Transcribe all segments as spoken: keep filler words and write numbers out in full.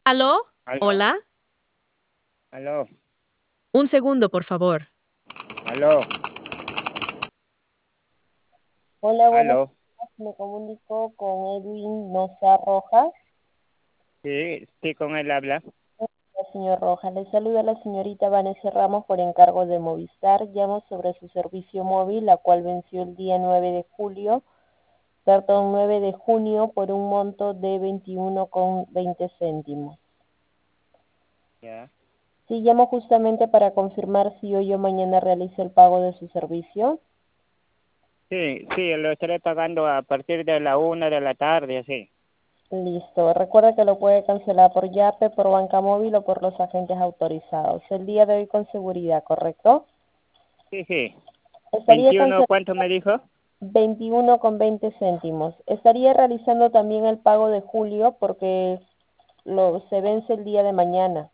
¿Aló? Aló, Hola. aló, Un segundo, por favor. aló, Hola, buenas aló. tardes. Me comunico con Edwin Noza Rojas. Sí, sí, con él habla. Hola, señor Rojas. Le saluda la señorita Vanessa Ramos por encargo de Movistar. Llamo sobre su servicio móvil, la cual venció el día nueve de julio, perdón, nueve de junio, por un monto de veintiuno con veinte céntimos. Ya. Sí, llamo justamente para confirmar si hoy o mañana realiza el pago de su servicio. Sí, sí, lo estaré pagando a partir de la una de la tarde, así. Listo. Recuerda que lo puede cancelar por Yape, por banca móvil o por los agentes autorizados. El día de hoy con seguridad, ¿correcto? Sí, sí. Estaría Veintiuno, cancelando ¿cuánto me dijo? veintiuno con veinte céntimos. Estaría realizando también el pago de julio porque lo, se vence el día de mañana.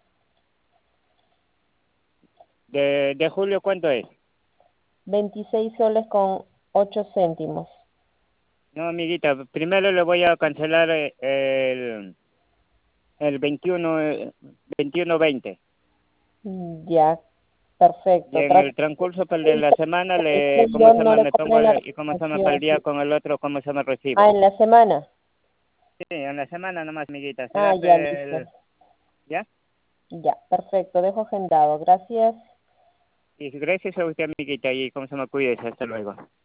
De, de julio, ¿cuánto es? veintiséis soles con ocho céntimos. No, amiguita, primero le voy a cancelar eh, el, el veintiuno, eh, veintiuno veinte. Mm, Ya, Y perfecto. en Trata el transcurso pues, de de la semana, que le, ¿cómo julio se no llama? le Me pongo cobren la el, y cómo se llama para el retención. día con el otro, ¿cómo se llama? Ah, Recibo. en la semana. Sí, en la semana nomás, amiguita. Ah, ¿Será ya, pe- listo. el, ya? Ya, perfecto. Dejo agendado. Gracias. Y gracias a usted, amiguita, y cómo se me cuide. Hasta luego.